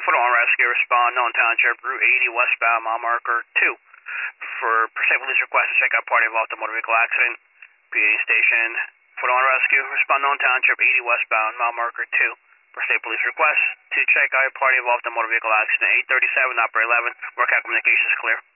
Put on rescue, respond, known township, Route 80 westbound, mile marker 2. For state police request to check out party involved in motor vehicle accident. PA station. Put on rescue, respond, known township, 80 westbound, mile marker 2. For state police request to check out party involved in motor vehicle accident. 837, operator 11. Work out communications clear.